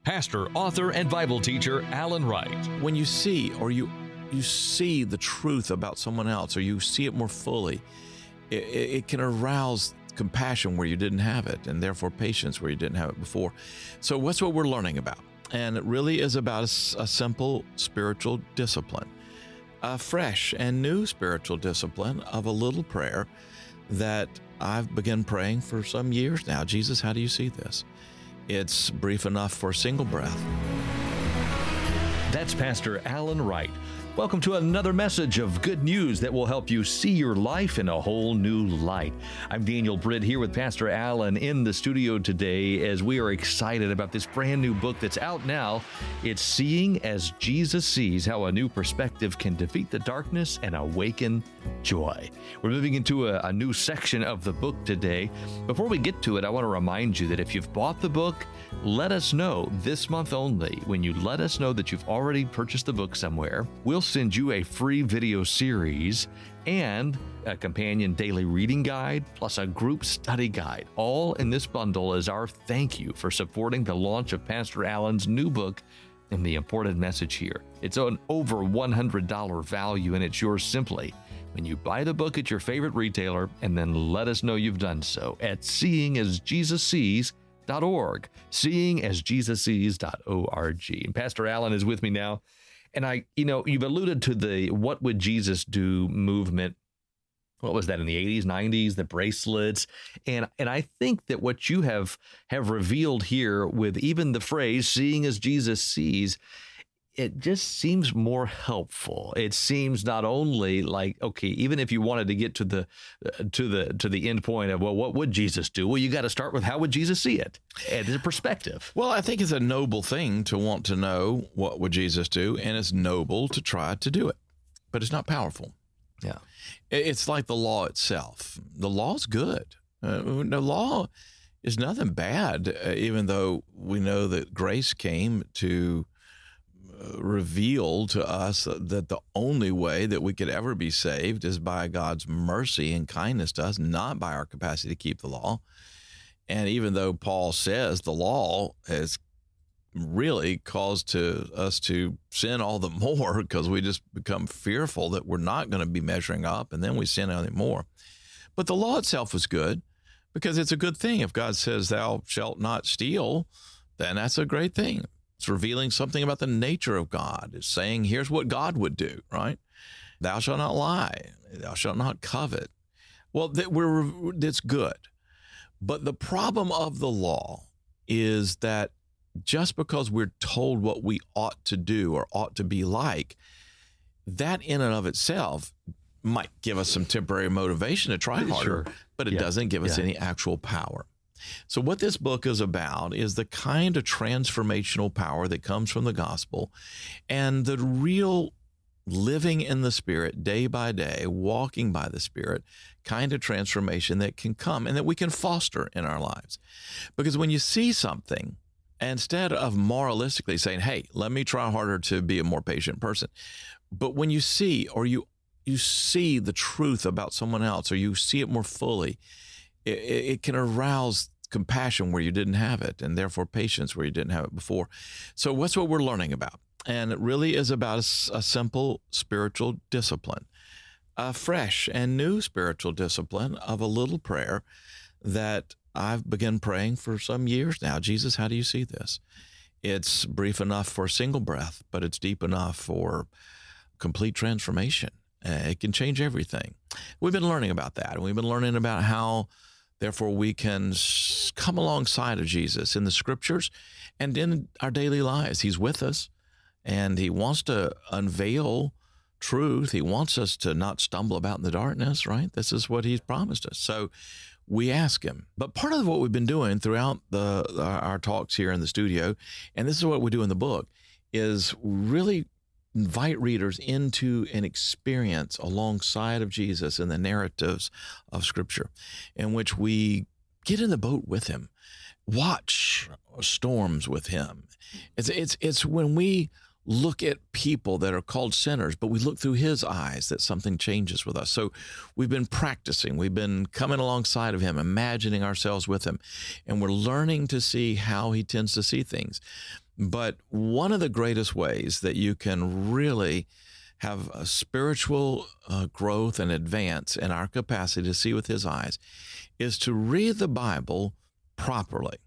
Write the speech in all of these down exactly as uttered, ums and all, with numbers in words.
pastor, author, and Bible teacher Alan Wright. When you see or you you see the truth about someone else, or you see it more fully, it, it can arouse compassion where you didn't have it, and therefore patience where you didn't have it before. So what's what we're learning about? And it really is about a, a simple spiritual discipline, a fresh and new spiritual discipline of a little prayer that I've begun praying for some years now. Jesus, how do you see this? It's brief enough for a single breath. That's Pastor Alan Wright. Welcome to another message of good news that will help you see your life in a whole new light. I'm Daniel Britt here with Pastor Alan in the studio today as we are excited about this brand new book that's out now. It's Seeing as Jesus Sees, How a New Perspective Can Defeat the Darkness and Awaken Joy. We're moving into a, a new section of the book today. Before we get to it, I want to remind you that if you've bought the book, let us know this month only. When you let us know that you've already purchased the book somewhere, we'll send you a free video series and a companion daily reading guide, plus a group study guide, all in this bundle as our thank you for supporting the launch of Pastor Alan's new book and the important message here. It's an over one hundred dollars value, and it's yours simply when you buy the book at your favorite retailer and then let us know you've done so at seeing as jesus sees dot org, seeing as jesus sees dot org. And Pastor Alan is with me now. And I, you know, you've alluded to the What Would Jesus Do movement. What was that in the eighties, nineties, the bracelets? And and I think that what you have have revealed here with even the phrase, seeing as Jesus sees, it just seems more helpful. It seems not only like, okay, even if you wanted to get to the uh, to the to the end point of, well, what would Jesus do? Well, you got to start with how would Jesus see it? And the perspective. Well, I think it's a noble thing to want to know what would Jesus do, and it's noble to try to do it, but it's not powerful. Yeah, it's like the law itself. The law's good. Uh, the law is nothing bad, uh, even though we know that grace came to reveal to us that the only way that we could ever be saved is by God's mercy and kindness to us, not by our capacity to keep the law. And even though Paul says the law has really caused to us to sin all the more because we just become fearful that we're not going to be measuring up, and then we sin any more. But the law itself is good because it's a good thing. If God says thou shalt not steal, then that's a great thing. It's revealing something about the nature of God. It's saying, here's what God would do, right? Thou shalt not lie. Thou shalt not covet. Well, that we're, that's good. But the problem of the law is that just because we're told what we ought to do or ought to be like, that in and of itself might give us some temporary motivation to try harder, sure. but it yeah. doesn't give us yeah. any actual power. So what this book is about is the kind of transformational power that comes from the gospel and the real living in the Spirit day by day, walking by the Spirit, kind of transformation that can come and that we can foster in our lives. Because when you see something, instead of moralistically saying, hey, let me try harder to be a more patient person, but when you see or you you see the truth about someone else or you see it more fully, it, it can arouse compassion where you didn't have it, and therefore patience where you didn't have it before. So what's what we're learning about? And it really is about a, a simple spiritual discipline, a fresh and new spiritual discipline of a little prayer that I've begun praying for some years now. Jesus, how do you see this? It's brief enough for a single breath, but it's deep enough for complete transformation. Uh, it can change everything. We've been learning about that, and we've been learning about how therefore, we can come alongside of Jesus in the scriptures and in our daily lives. He's with us, and he wants to unveil truth. He wants us to not stumble about in the darkness, right? This is what he's promised us. So we ask him. But part of what we've been doing throughout the our talks here in the studio, and this is what we do in the book, is really invite readers into an experience alongside of Jesus in the narratives of Scripture, in which we get in the boat with him, watch storms with him. It's it's it's when we look at people that are called sinners, but we look through his eyes that something changes with us. So we've been practicing, we've been coming alongside of him, imagining ourselves with him, and we're learning to see how he tends to see things. But one of the greatest ways that you can really have a spiritual uh, growth and advance in our capacity to see with his eyes is to read the Bible properly.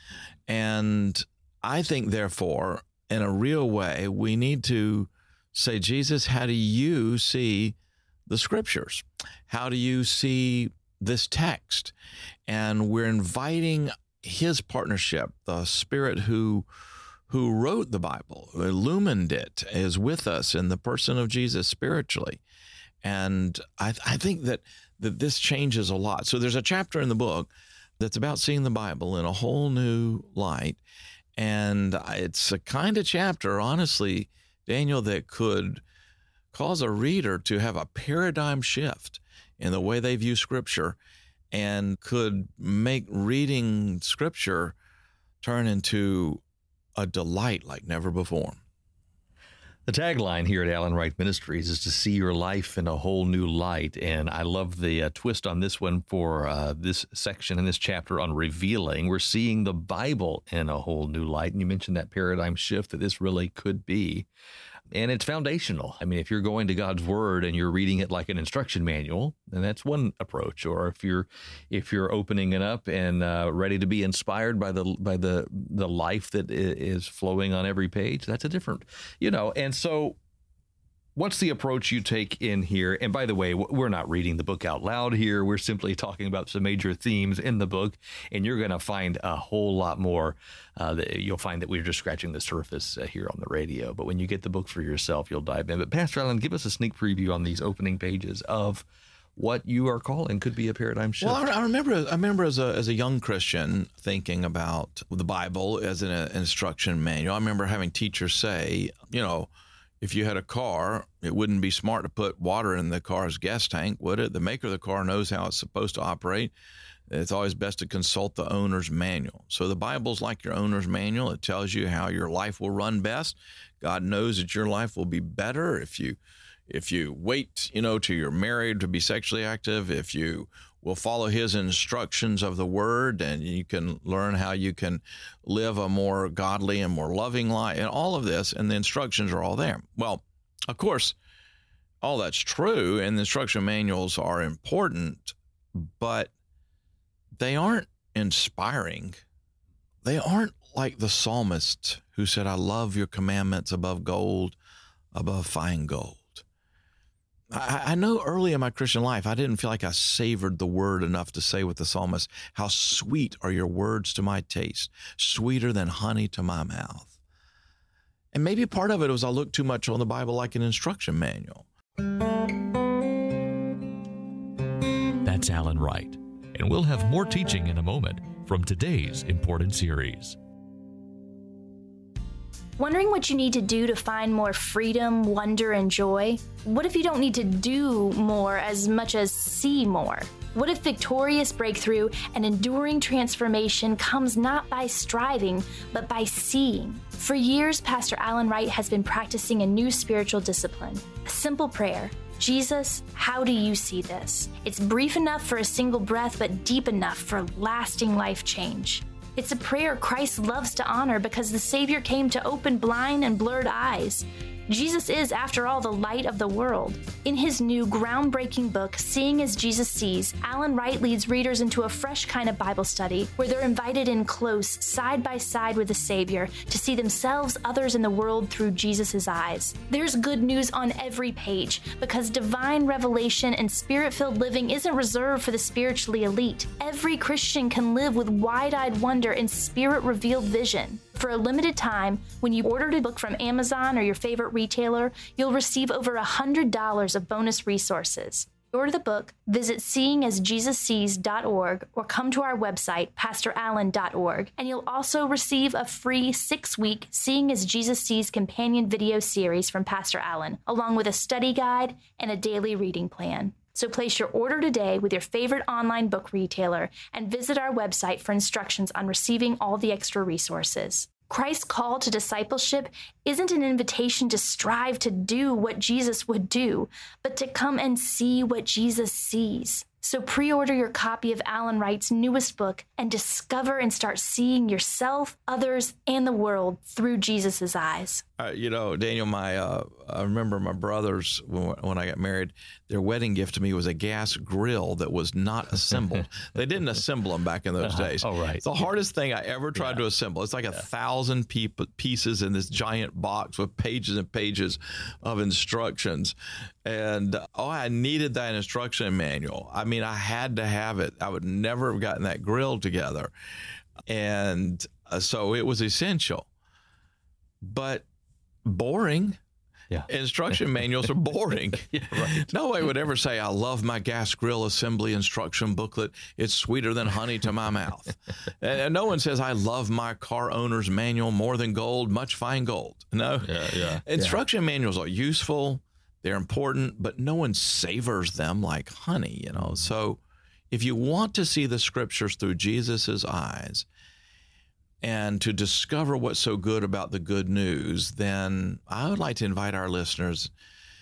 And I think, therefore, in a real way, we need to say, Jesus, how do you see the Scriptures? How do you see this text? And we're inviting his partnership, the Spirit who who wrote the Bible, who illumined it, is with us in the person of Jesus spiritually. And I, I think that, that this changes a lot. So there's a chapter in the book that's about seeing the Bible in a whole new light. And it's a kind of chapter, honestly, Daniel, that could cause a reader to have a paradigm shift in the way they view Scripture and could make reading Scripture turn into a delight like never before. The tagline here at Alan Wright Ministries is to see your life in a whole new light. And I love the uh, twist on this one for uh, this section in this chapter on revealing. We're seeing the Bible in a whole new light. And you mentioned that paradigm shift that this really could be. And it's foundational. I mean, if you're going to God's Word and you're reading it like an instruction manual, then that's one approach. Or if you're if you're opening it up and uh, ready to be inspired by the by the the life that is flowing on every page, that's a different, you know. And so, what's the approach you take in here? And by the way, we're not reading the book out loud here. We're simply talking about some major themes in the book, and you're going to find a whole lot more. Uh, that you'll find that we're just scratching the surface uh, here on the radio. But when you get the book for yourself, you'll dive in. But Pastor Alan, give us a sneak preview on these opening pages of what you are calling could be a paradigm shift. Well, I remember, I remember as a as a young Christian thinking about the Bible as an instruction manual. I remember having teachers say, you know, if you had a car, it wouldn't be smart to put water in the car's gas tank, would it? The maker of the car knows how it's supposed to operate. It's always best to consult the owner's manual. So the Bible's like your owner's manual. It tells you how your life will run best. God knows that your life will be better if you if you wait, you know, till you're married to be sexually active, if you will follow his instructions of the Word, and you can learn how you can live a more godly and more loving life, and all of this, and the instructions are all there. Well, of course, all that's true, and the instruction manuals are important, but they aren't inspiring. They aren't like the psalmist who said, I love your commandments above gold, above fine gold. I, I know early in my Christian life, I didn't feel like I savored the Word enough to say with the psalmist, how sweet are your words to my taste, sweeter than honey to my mouth. And maybe part of it was I looked too much on the Bible like an instruction manual. That's Alan Wright. And we'll have more teaching in a moment from today's important series. Wondering what you need to do to find more freedom, wonder, and joy? What if you don't need to do more as much as see more? What if victorious breakthrough and enduring transformation comes not by striving, but by seeing? For years, Pastor Alan Wright has been practicing a new spiritual discipline, a simple prayer. Jesus, how do you see this? It's brief enough for a single breath, but deep enough for lasting life change. It's a prayer Christ loves to honor because the Savior came to open blind and blurred eyes. Jesus is, after all, the light of the world. In his new groundbreaking book, Seeing as Jesus Sees, Alan Wright leads readers into a fresh kind of Bible study where they're invited in close, side by side with the Savior to see themselves, others, in the world through Jesus' eyes. There's good news on every page because divine revelation and spirit-filled living isn't reserved for the spiritually elite. Every Christian can live with wide-eyed wonder and spirit-revealed vision. For a limited time, when you order a book from Amazon or your favorite retailer, you'll receive over one hundred dollars of bonus resources. To order the book, visit seeing as jesus sees dot org or come to our website, pastor allen dot org, and you'll also receive a free six-week Seeing as Jesus Sees companion video series from Pastor Alan, along with a study guide and a daily reading plan. So place your order today with your favorite online book retailer and visit our website for instructions on receiving all the extra resources. Christ's call to discipleship isn't an invitation to strive to do what Jesus would do, but to come and see what Jesus sees. So pre-order your copy of Alan Wright's newest book and discover and start seeing yourself, others, and the world through Jesus' eyes. Uh, you know, Daniel, my uh, I remember my brothers, when, when I got married, their wedding gift to me was a gas grill that was not assembled. They didn't assemble them back in those uh-huh. days. Oh, right. It's the hardest thing I ever tried yeah. to assemble. It's like a yeah. thousand pe- pieces in this giant box with pages and pages of instructions. And, oh, I needed that instruction manual. I mean, I had to have it. I would never have gotten that grill together. And uh, so it was essential. But boring. Yeah. Instruction manuals are boring. Yeah, right. Nobody would ever say, I love my gas grill assembly instruction booklet. It's sweeter than honey to my mouth. And no one says, I love my car owner's manual more than gold, much fine gold. No. Yeah, yeah. Instruction yeah. manuals are useful. They're important, but no one savors them like honey, you know. So if you want to see the scriptures through Jesus's eyes, and to discover what's so good about the good news, then I would like to invite our listeners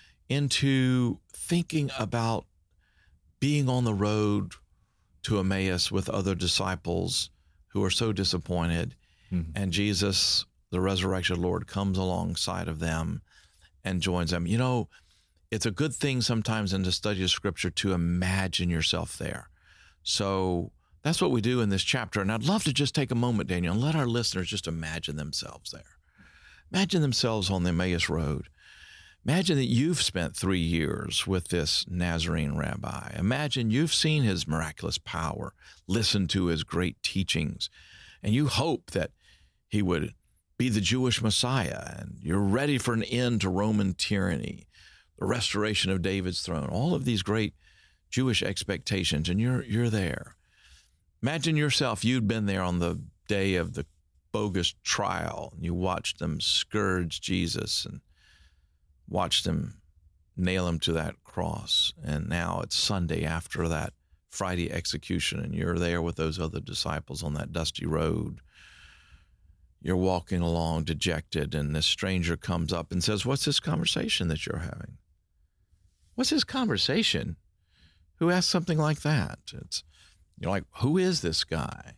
into thinking about being on the road to Emmaus with other disciples who are so disappointed. Mm-hmm. And Jesus, the resurrection Lord, comes alongside of them and joins them. You know, it's a good thing sometimes in the study of Scripture to imagine yourself there. So that's what we do in this chapter. And I'd love to just take a moment, Daniel, and let our listeners just imagine themselves there. Imagine themselves on the Emmaus Road. Imagine that you've spent three years with this Nazarene rabbi. Imagine you've seen his miraculous power, listened to his great teachings, and you hope that he would be the Jewish Messiah, and you're ready for an end to Roman tyranny, the restoration of David's throne, all of these great Jewish expectations, and you're you're there. Imagine yourself, you'd been there on the day of the bogus trial, and you watched them scourge Jesus and watched them nail him to that cross. And now it's Sunday after that Friday execution, and you're there with those other disciples on that dusty road. You're walking along dejected, and this stranger comes up and says, what's this conversation that you're having? What's this conversation? Who asks something like that? It's You're like, who is this guy?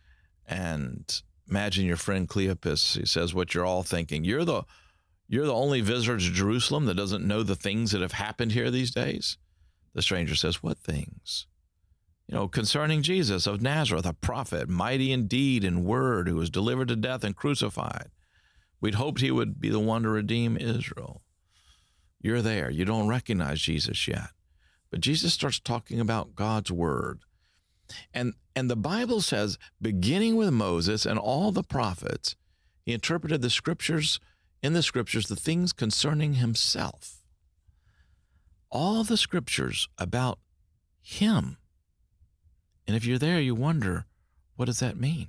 And imagine your friend Cleopas. He says what you're all thinking. You're the you're the only visitor to Jerusalem that doesn't know the things that have happened here these days. The stranger says, what things? You know, concerning Jesus of Nazareth, a prophet, mighty in deed and word, who was delivered to death and crucified. We'd hoped he would be the one to redeem Israel. You're there. You don't recognize Jesus yet. But Jesus starts talking about God's word. And and the Bible says, beginning with Moses and all the prophets, he interpreted the scriptures, in the scriptures, the things concerning himself. All the scriptures about him. And if you're there, you wonder, what does that mean?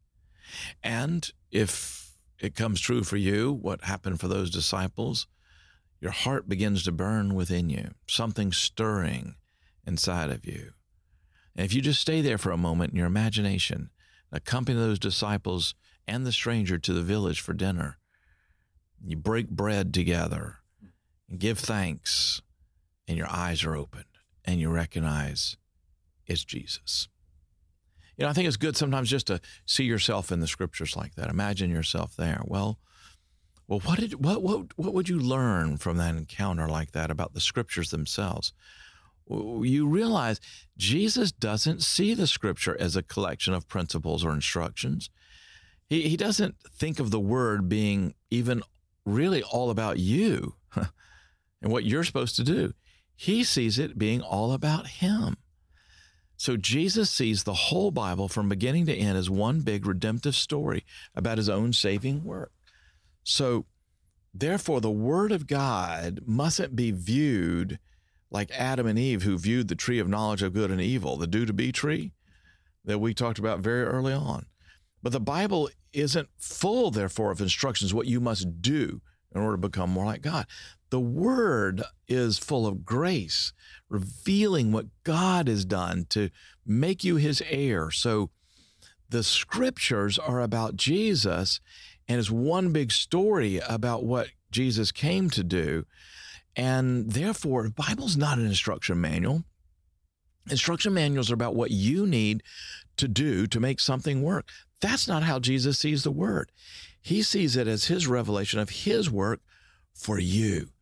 And if it comes true for you, what happened for those disciples, your heart begins to burn within you, something stirring inside of you. And if you just stay there for a moment in your imagination, accompany those disciples and the stranger to the village for dinner, you break bread together and give thanks, and your eyes are opened and you recognize it's Jesus. You know, I think it's good sometimes just to see yourself in the scriptures like that. Imagine yourself there. Well, well, what did what what what would you learn from that encounter like that about the scriptures themselves? You realize Jesus doesn't see the scripture as a collection of principles or instructions. He, he doesn't think of the word being even really all about you and what you're supposed to do. He sees it being all about him. So Jesus sees the whole Bible from beginning to end as one big redemptive story about his own saving work. So therefore, the word of God mustn't be viewed like Adam and Eve, who viewed the tree of knowledge of good and evil, the do-to-be tree that we talked about very early on. But the Bible isn't full, therefore, of instructions, what you must do in order to become more like God. The Word is full of grace, revealing what God has done to make you his heir. So the Scriptures are about Jesus, and it's one big story about what Jesus came to do. And therefore, the Bible's not an instruction manual. Instruction manuals are about what you need to do to make something work. That's not how Jesus sees the Word. He sees it as his revelation of his work for you.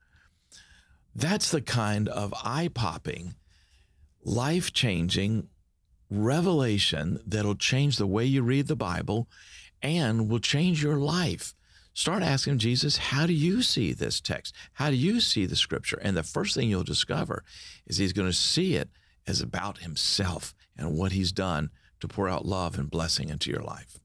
That's the kind of eye-popping, life-changing revelation that'll change the way you read the Bible and will change your life. Start asking Jesus, how do you see this text? How do you see the Scripture? And the first thing you'll discover is he's going to see it as about himself and what he's done to pour out love and blessing into your life.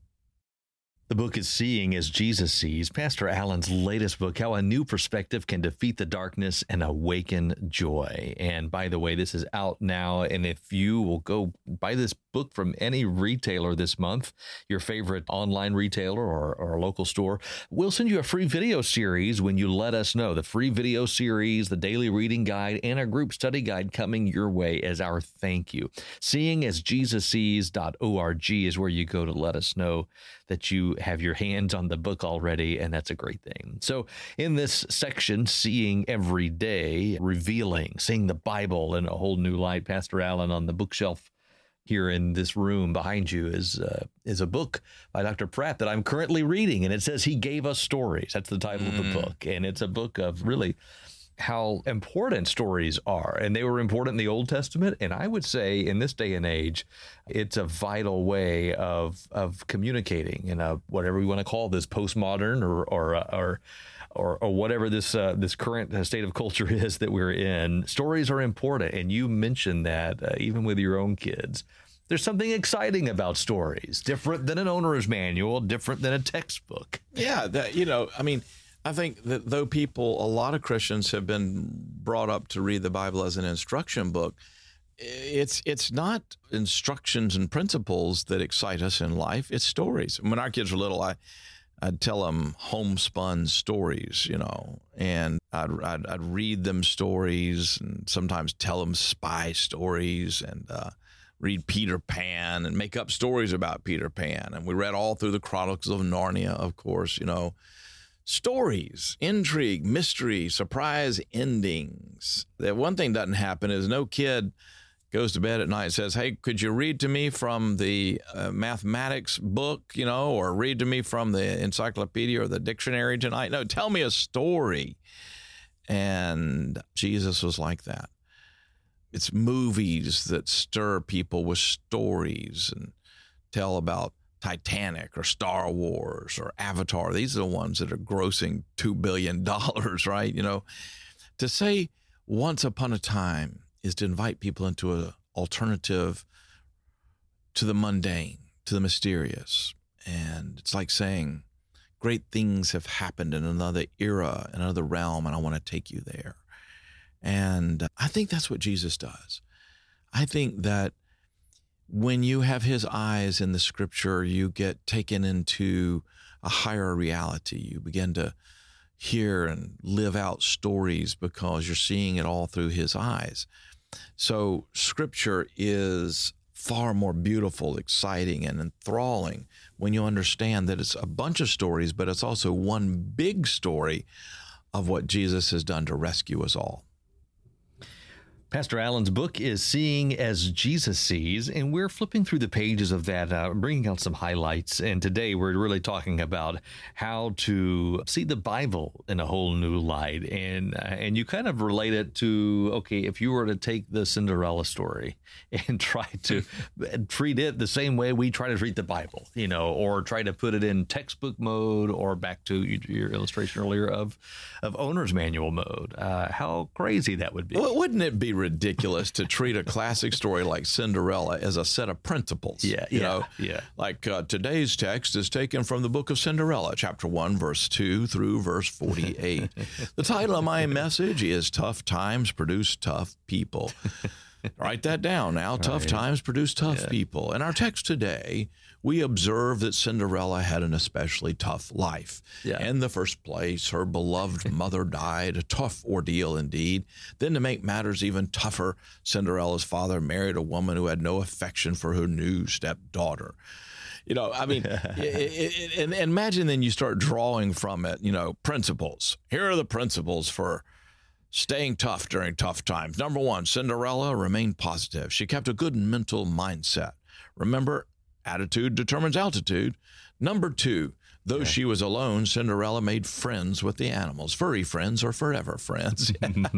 The book is Seeing as Jesus Sees, Pastor Allen's latest book, How a New Perspective Can Defeat the Darkness and Awaken Joy. And by the way, this is out now. And if you will go buy this book from any retailer this month, your favorite online retailer or, or local store, we'll send you a free video series when you let us know. The free video series, the daily reading guide, and a group study guide coming your way as our thank you. seeing as jesus sees dot org is where you go to let us know that you have your hands on the book already, and that's a great thing. So in this section, Seeing Every Day, revealing, seeing the Bible in a whole new light, Pastor Allen, on the bookshelf here in this room behind you is uh, is a book by Doctor Pratt that I'm currently reading, and it says He Gave Us Stories. That's the title mm. of the book, and it's a book of really how important stories are. And they were important in the Old Testament. And I would say in this day and age, it's a vital way of of communicating in a whatever we want to call this, postmodern or or or or, or whatever this uh, this current state of culture is that we're in. Stories are important. And you mentioned that uh, even with your own kids. There's something exciting about stories, different than an owner's manual, different than a textbook. Yeah, that, you know, I mean, I think that though people, a lot of Christians have been brought up to read the Bible as an instruction book, it's it's not instructions and principles that excite us in life. It's stories. When our kids were little, I, I'd tell them homespun stories, you know, and I'd, I'd, I'd read them stories and sometimes tell them spy stories and uh, read Peter Pan and make up stories about Peter Pan. And we read all through the Chronicles of Narnia, of course, you know. Stories, intrigue, mystery, surprise endings. The one thing doesn't happen is no kid goes to bed at night and says, hey, could you read to me from the uh, mathematics book, you know, or read to me from the encyclopedia or the dictionary tonight? No, tell me a story. And Jesus was like that. It's movies that stir people with stories and tell about Titanic or Star Wars or Avatar. These are the ones that are grossing two billion dollars, right? You know, to say once upon a time is to invite people into an alternative to the mundane, to the mysterious. And it's like saying great things have happened in another era, another realm, and I want to take you there. And I think that's what Jesus does. I think that when you have his eyes in the Scripture, you get taken into a higher reality. You begin to hear and live out stories because you're seeing it all through his eyes. So Scripture is far more beautiful, exciting, and enthralling when you understand that it's a bunch of stories, but it's also one big story of what Jesus has done to rescue us all. Pastor Allen's book is Seeing as Jesus Sees, and we're flipping through the pages of that, uh, bringing out some highlights. And today we're really talking about how to see the Bible in a whole new light. And uh, and you kind of relate it to, okay, if you were to take the Cinderella story and try to treat it the same way we try to treat the Bible, you know, or try to put it in textbook mode, or back to your illustration earlier of, of owner's manual mode, uh, how crazy that would be. Well, wouldn't it be ridiculous to treat a classic story like Cinderella as a set of principles? Yeah, you yeah, know, yeah. Like uh, today's text is taken from the book of Cinderella, chapter one, verse two through verse forty-eight. The title of my message is Tough Times Produce Tough People. Write that down now. Right. Tough times produce tough yeah. people. In our text today, we observe that Cinderella had an especially tough life. Yeah. In the first place, her beloved mother died, a tough ordeal indeed. Then to make matters even tougher, Cinderella's father married a woman who had no affection for her new stepdaughter. You know, I mean, it, it, it, and imagine then you start drawing from it, you know, principles. Here are the principles for Staying tough during tough times. Number one, Cinderella remained positive. She kept a good mental mindset. Remember, attitude determines altitude. Number two, though yeah. she was alone, Cinderella made friends with the animals. Furry friends or forever friends.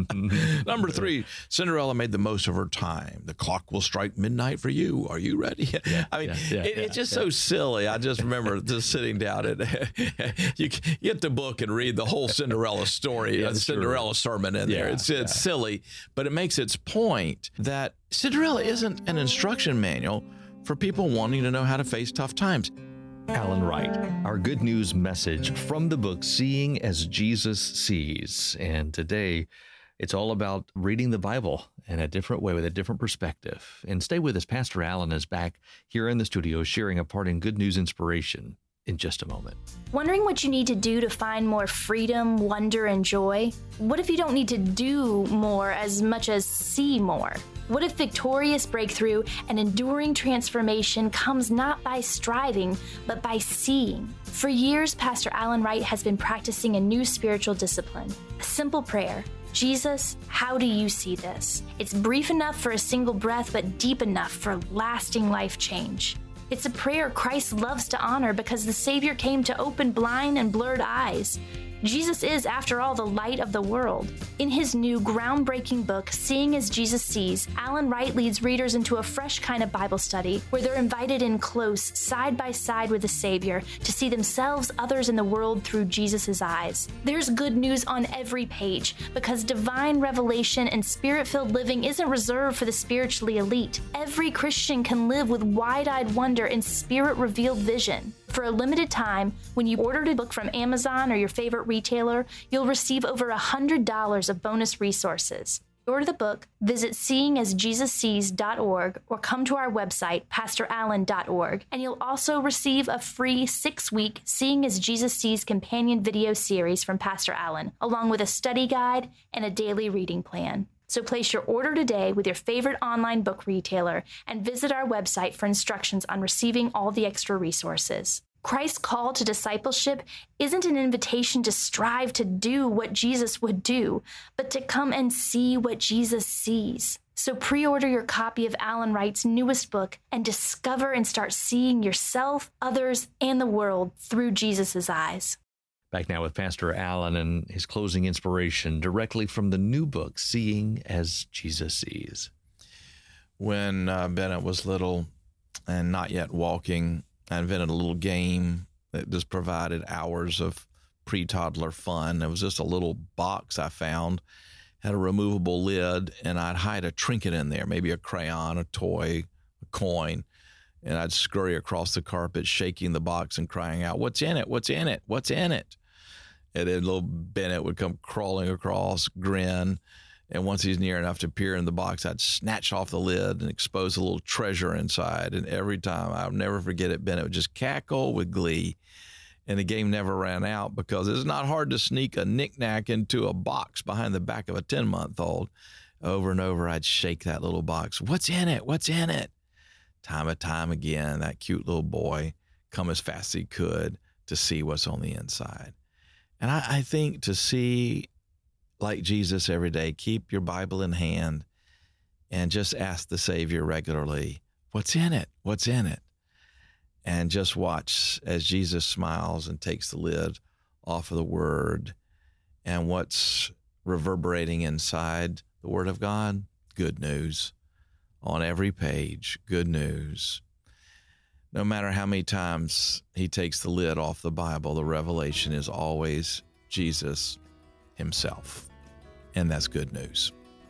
Number three, Cinderella made the most of her time. The clock will strike midnight for you. Are you ready? Yeah, I mean, yeah, yeah, it, yeah, it's just yeah. so silly. I just remember just sitting down and you get the book and read the whole Cinderella story, yeah, the Cinderella true. sermon in there. Yeah, it's it's yeah. silly, but it makes its point that Cinderella isn't an instruction manual for people wanting to know how to face tough times. Alan Wright, our good news message from the book, Seeing as Jesus Sees. And today, it's all about reading the Bible in a different way with a different perspective. And stay with us. Pastor Alan is back here in the studio sharing a part in Good News Inspiration in just a moment. Wondering what you need to do to find more freedom, wonder, and joy? What if you don't need to do more as much as see more? What if victorious breakthrough and enduring transformation comes not by striving, but by seeing? For years, Pastor Alan Wright has been practicing a new spiritual discipline, a simple prayer. Jesus, how do you see this? It's brief enough for a single breath, but deep enough for lasting life change. It's a prayer Christ loves to honor because the Savior came to open blind and blurred eyes. Jesus is, after all, the light of the world. In his new groundbreaking book, Seeing as Jesus Sees, Alan Wright leads readers into a fresh kind of Bible study where they're invited in close, side by side with the Savior to see themselves, others, in the world through Jesus' eyes. There's good news on every page because divine revelation and spirit-filled living isn't reserved for the spiritually elite. Every Christian can live with wide-eyed wonder and spirit-revealed vision. For a limited time, when you order a book from Amazon or your favorite retailer, you'll receive over one hundred dollars of bonus resources. To order the book, visit seeing as jesus sees dot org or come to our website, pastor allen dot org, and you'll also receive a free six-week Seeing as Jesus Sees companion video series from Pastor Allen, along with a study guide and a daily reading plan. So place your order today with your favorite online book retailer and visit our website for instructions on receiving all the extra resources. Christ's call to discipleship isn't an invitation to strive to do what Jesus would do, but to come and see what Jesus sees. So pre-order your copy of Alan Wright's newest book and discover and start seeing yourself, others, and the world through Jesus' eyes. Back now with Pastor Alan and his closing inspiration directly from the new book, Seeing as Jesus Sees. When uh, Bennett was little and not yet walking, I invented a little game that just provided hours of pre-toddler fun. It was just a little box I found, had a removable lid, and I'd hide a trinket in there, maybe a crayon, a toy, a coin, and I'd scurry across the carpet, shaking the box and crying out, "What's in it? What's in it? What's in it?" And then little Bennett would come crawling across, grin, and once he's near enough to peer in the box, I'd snatch off the lid and expose a little treasure inside. And every time, I'll never forget it, Bennett would just cackle with glee. And the game never ran out because it's not hard to sneak a knick-knack into a box behind the back of a ten-month-old. Over and over, I'd shake that little box. "What's in it? What's in it?" Time and time again, that cute little boy come as fast as he could to see what's on the inside. And I, I think to see like Jesus every day, keep your Bible in hand and just ask the Savior regularly, "What's in it? What's in it?" And just watch as Jesus smiles and takes the lid off of the Word. And what's reverberating inside the Word of God? Good news. On every page, good news. No matter how many times he takes the lid off the Bible, the revelation is always Jesus himself. And that's good news.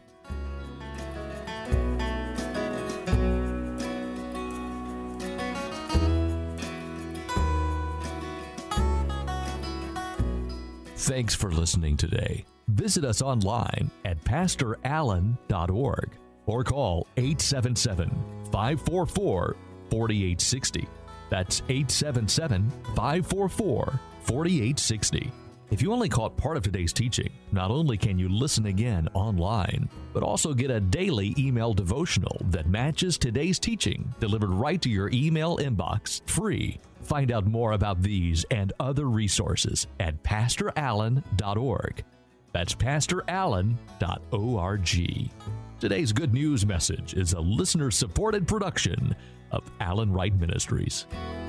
Thanks for listening today. Visit us online at pastor allen dot org or call eight seven seven, five four four, four eight six zero. That's eight seven seven, five four four, four eight six zero. If you only caught part of today's teaching, not only can you listen again online, but also get a daily email devotional that matches today's teaching delivered right to your email inbox, free. Find out more about these and other resources at pastor allen dot org. That's pastor allen dot org. Today's Good News message is a listener-supported production of Allen Wright Ministries.